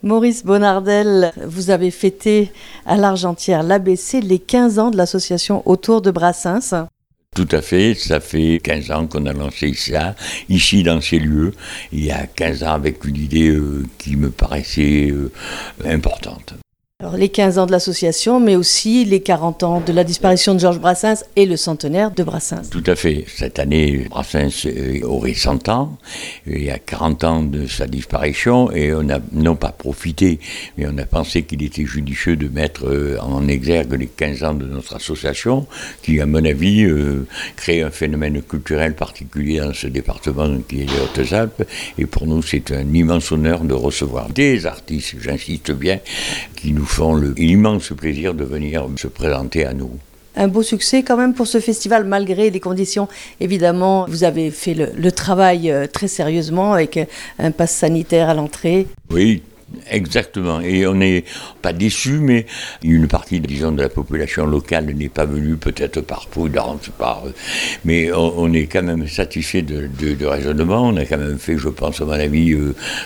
Maurice Bonnardel, vous avez fêté à l'Argentière l'ABC les 15 ans de l'association autour de Brassens. Tout à fait, ça fait 15 ans qu'on a lancé ça, ici dans ces lieux, il y a 15 ans avec une idée qui me paraissait importante. Alors les 15 ans de l'association, mais aussi les 40 ans de la disparition de Georges Brassens et le centenaire de Brassens. Tout à fait. Cette année, Brassens aurait 100 ans. Il y a 40 ans de sa disparition et on n'a non pas profité, mais on a pensé qu'il était judicieux de mettre en exergue les 15 ans de notre association qui, à mon avis, crée un phénomène culturel particulier dans ce département qui est les Hautes-Alpes. Et pour nous, c'est un immense honneur de recevoir des artistes, j'insiste bien, qui nous font l'immense plaisir de venir se présenter à nous. Un beau succès quand même pour ce festival, malgré les conditions. Évidemment, vous avez fait le travail très sérieusement avec un pass sanitaire à l'entrée. Oui, exactement. Et on n'est pas déçus, mais une partie, disons, de la population locale n'est pas venue, peut-être par prudence, mais on est quand même satisfait de raisonnement. On a quand même fait, je pense, à mon avis,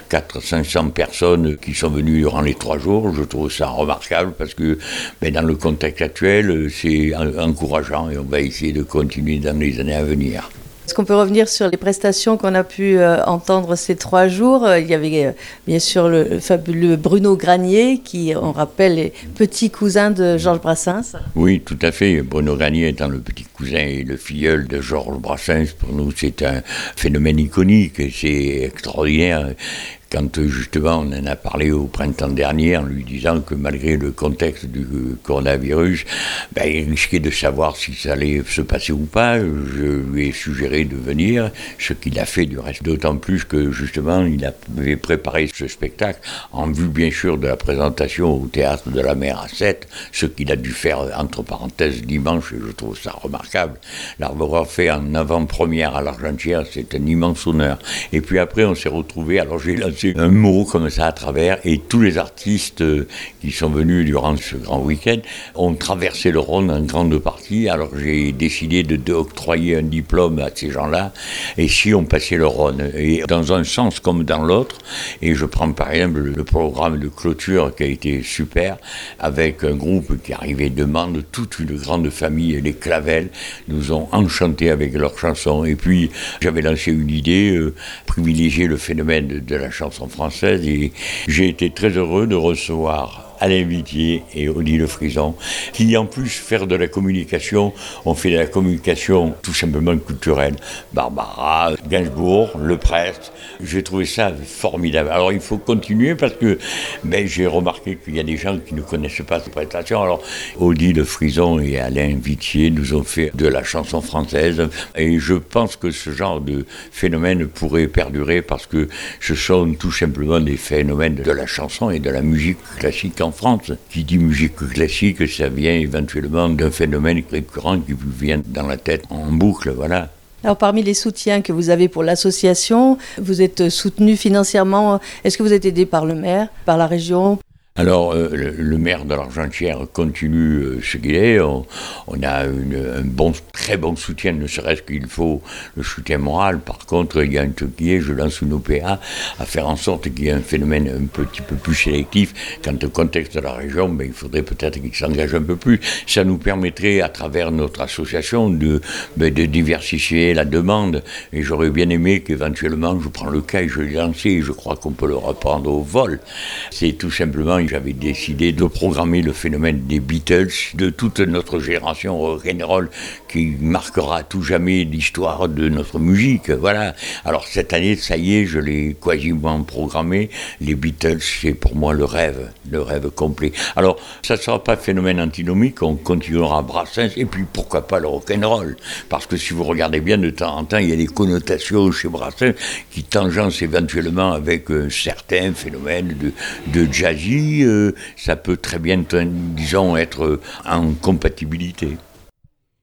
400-500 personnes qui sont venues durant les 3 jours. Je trouve ça remarquable parce que dans le contexte actuel, c'est encourageant et on va essayer de continuer dans les années à venir. Est-ce qu'on peut revenir sur les prestations qu'on a pu entendre ces 3 jours? Il y avait bien sûr le fabuleux Bruno Granier, qui, on rappelle, est petit cousin de Georges Brassens. Oui, tout à fait. Bruno Granier étant le petit cousin et le filleul de Georges Brassens, pour nous c'est un phénomène iconique et c'est extraordinaire. Quand justement on en a parlé au printemps dernier en lui disant que malgré le contexte du coronavirus, il risquait de savoir si ça allait se passer ou pas. Je lui ai suggéré de venir, ce qu'il a fait du reste, d'autant plus que justement il avait préparé ce spectacle en vue bien sûr de la présentation au Théâtre de la Mer à 7, ce qu'il a dû faire entre parenthèses dimanche, et je trouve ça remarquable. L'avoir fait en avant-première à l'Argentière, c'est un immense honneur. Et puis après on s'est retrouvés, alors j'ai lancé un mot comme ça à travers, et tous les artistes qui sont venus durant ce grand week-end ont traversé le Rhône en grande partie. Alors j'ai décidé d'octroyer un diplôme à ces gens-là, et si on passait le Rhône, et dans un sens comme dans l'autre. Et je prends par exemple le programme de clôture qui a été super, avec un groupe qui arrivait de Mende, toute une grande famille, les Clavel nous ont enchantés avec leurs chansons. Et puis j'avais lancé une idée, privilégier le phénomène de la chanson française, et j'ai été très heureux de recevoir Alain Vitier et Odile Frison, qui en plus faire de la communication, ont fait de la communication tout simplement culturelle. Barbara, Gainsbourg, Le Prest, j'ai trouvé ça formidable. Alors il faut continuer parce que j'ai remarqué qu'il y a des gens qui ne connaissent pas ces prestations. Alors Odile Frison et Alain Vitier nous ont fait de la chanson française, et je pense que ce genre de phénomène pourrait perdurer parce que ce sont tout simplement des phénomènes de la chanson et de la musique classique en France. Qui dit musique classique, ça vient éventuellement d'un phénomène récurrent qui vous vient dans la tête en boucle, voilà. Alors parmi les soutiens que vous avez pour l'association, vous êtes soutenu financièrement. Est-ce que vous êtes aidé par le maire, par la région ? Alors, le maire de l'Argentière continue ce qu'il est. On a un très bon soutien, ne serait-ce qu'il faut le soutien moral. Par contre, il y a un truc qui est, je lance une OPA à faire en sorte qu'il y ait un phénomène un petit peu plus sélectif. Quant au contexte de la région, il faudrait peut-être qu'il s'engage un peu plus. Ça nous permettrait, à travers notre association, de diversifier la demande. Et j'aurais bien aimé qu'éventuellement, je prends le cas et je l'ai lancé, et je crois qu'on peut le reprendre au vol. C'est tout simplement... J'avais décidé de programmer le phénomène des Beatles, de toute notre génération rock'n'roll qui marquera à tout jamais l'histoire de notre musique. Voilà. Alors cette année, ça y est, je l'ai quasiment programmé. Les Beatles, c'est pour moi le rêve complet. Alors, ça ne sera pas phénomène antinomique, on continuera Brassens, et puis pourquoi pas le rock'n'roll. Parce que si vous regardez bien, de temps en temps, il y a des connotations chez Brassens qui tangencent éventuellement avec certains phénomènes de jazzy. Ça peut très bien, disons, être en compatibilité.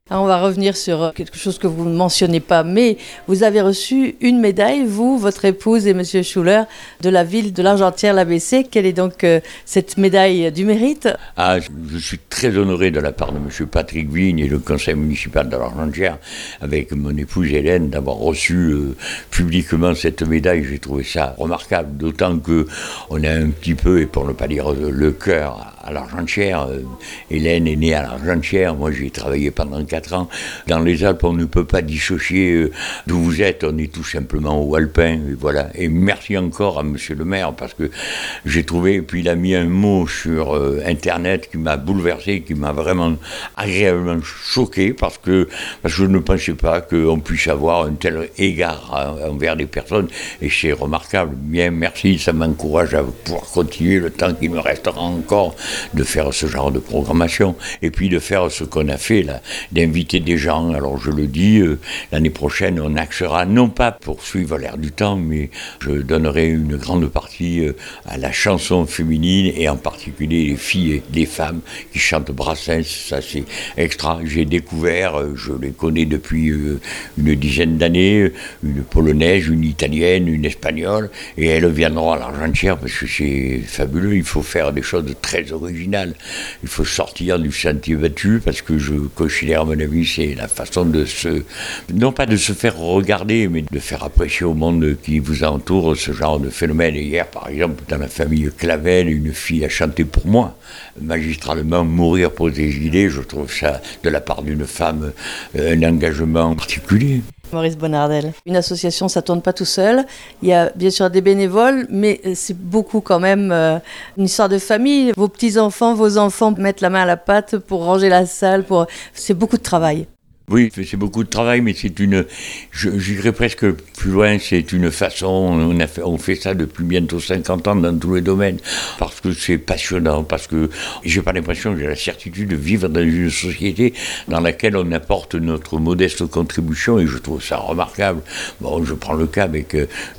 Alors, on va revenir sur quelque chose que vous ne mentionnez pas, mais vous avez reçu une médaille, vous, votre épouse et Monsieur Schuller, de la ville de l'Argentière-l'ABC. Quelle est donc cette médaille du mérite? Je suis très honoré de la part de Monsieur Patrick Vigne et le conseil municipal de l'Argentière, avec mon épouse Hélène, d'avoir reçu publiquement cette médaille. J'ai trouvé ça remarquable, d'autant que on a un petit peu, et pour ne pas dire le cœur, à l'Argentière. Hélène est née à l'Argentière, moi j'ai travaillé pendant 4 ans. Dans les Alpes, on ne peut pas dissocier d'où vous êtes, on est tout simplement au Alpin, et voilà. Et merci encore à monsieur le maire, parce que j'ai trouvé, et puis il a mis un mot sur Internet qui m'a bouleversé, qui m'a vraiment agréablement choqué, parce que je ne pensais pas qu'on puisse avoir un tel égard envers des personnes, et c'est remarquable. Bien, merci, ça m'encourage à pouvoir continuer le temps qu'il me restera encore de faire ce genre de programmation, et puis de faire ce qu'on a fait là, d'inviter des gens. Alors je le dis, l'année prochaine on axera non pas pour suivre l'air du temps, mais je donnerai une grande partie à la chanson féminine, et en particulier les filles et les femmes qui chantent Brassens. Ça c'est extra. J'ai découvert, je les connais depuis une dizaine d'années, une polonaise, une italienne, une espagnole, et elles viendront à l'Argentière parce que c'est fabuleux. Il faut faire des choses très originales. Il faut sortir du sentier battu, parce que je considère, à mon avis, c'est la façon de non pas de se faire regarder, mais de faire apprécier au monde qui vous entoure ce genre de phénomène. Et hier, par exemple, dans la famille Clavel, une fille a chanté pour moi, magistralement, Mourir pour des idées. Je trouve ça, de la part d'une femme, un engagement particulier. Maurice Bonnardel. Une association, ça ne tourne pas tout seul. Il y a bien sûr des bénévoles, mais c'est beaucoup quand même une histoire de famille. Vos petits-enfants, vos enfants mettent la main à la pâte pour ranger la salle. C'est beaucoup de travail. Oui, c'est beaucoup de travail, mais c'est j'irais presque plus loin, c'est une façon, on fait ça depuis bientôt 50 ans dans tous les domaines, parce que c'est passionnant, parce que j'ai pas l'impression, j'ai la certitude de vivre dans une société dans laquelle on apporte notre modeste contribution, et je trouve ça remarquable. Bon, je prends le cas avec,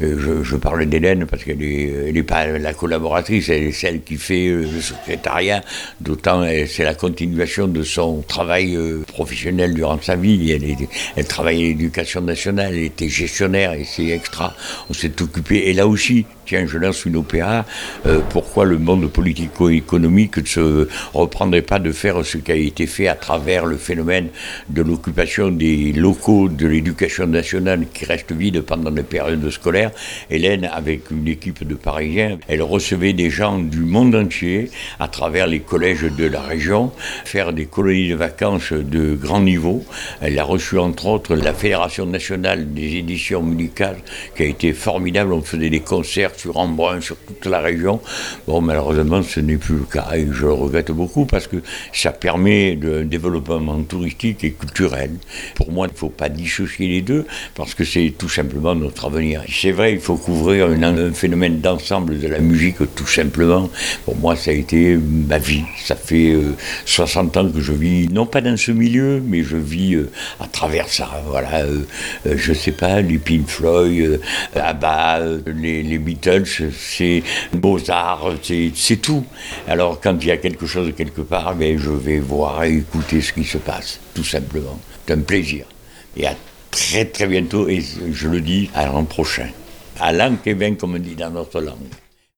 je parle d'Hélène, parce qu'elle est pas la collaboratrice, elle est celle qui fait le secrétariat, d'autant c'est la continuation de son travail professionnel durant sa vie. Elle travaillait à l'éducation nationale, elle était gestionnaire, et c'est extra. On s'est occupé, et là aussi, tiens, je lance une OPA, pourquoi le monde politico-économique ne se reprendrait pas de faire ce qui a été fait à travers le phénomène de l'occupation des locaux de l'éducation nationale qui restent vides pendant les périodes scolaires. Hélène, avec une équipe de Parisiens, elle recevait des gens du monde entier à travers les collèges de la région, faire des colonies de vacances de grand niveau. Elle a reçu entre autres la Fédération nationale des éditions musicales, qui a été formidable. On faisait des concerts sur Embrun, sur toute la région. Bon, malheureusement, ce n'est plus le cas, et je le regrette beaucoup, parce que ça permet un développement touristique et culturel. Pour moi, il ne faut pas dissocier les deux, parce que c'est tout simplement notre avenir. C'est vrai, il faut couvrir un phénomène d'ensemble de la musique, tout simplement. Pour moi, ça a été ma vie. Ça fait 60 ans que je vis, non pas dans ce milieu, mais je vis à travers ça. Voilà, je sais pas, les Pink Floyd, ABBA, les Beatles, c'est Mozart, c'est tout. Alors quand il y a quelque chose quelque part, ben, je vais voir et écouter ce qui se passe, tout simplement. C'est un plaisir. Et à très très bientôt, et je le dis, à l'an prochain. À l'an qui vient, comme on dit dans notre langue.